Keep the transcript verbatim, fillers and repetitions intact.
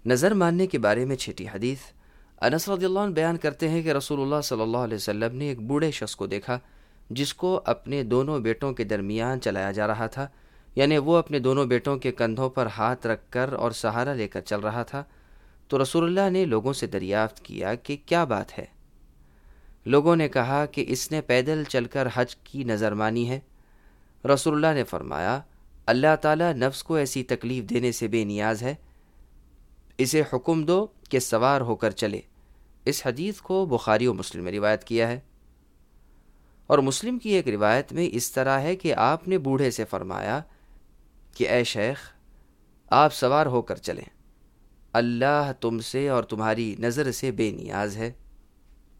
नज़र मानने के बारे में छठी हदीस। अनस रज़ियल्लाहु अन्हु बयान करते हैं कि रसूलुल्लाह सल्लल्लाहु अलैहि वसल्लम ने एक बूढ़े शख्स को देखा जिसको अपने दोनों बेटों के दरमियान चलाया जा रहा था, यानी वो अपने दोनों बेटों के कंधों पर हाथ रखकर और सहारा लेकर चल रहा था। तो रसूलुल्लाह ने लोगों से दरियाफ्त किया कि क्या बात है। लोगों ने कहा कि इसने पैदल चलकर हज की नज़र मानी है। रसूलुल्लाह ने फरमाया, अल्लाह ताला नफ्स को ऐसी तकलीफ़ देने से बेनियाज है, इसे हुक्म दो कि सवार होकर चले। इस हदीस को बुखारी और मुस्लिम में रिवायत किया है। और मुस्लिम की एक रिवायत में इस तरह है कि आपने बूढ़े से फरमाया कि ए शेख, आप सवार होकर चलें, अल्लाह तुमसे और तुम्हारी नज़र से बेनियाज है।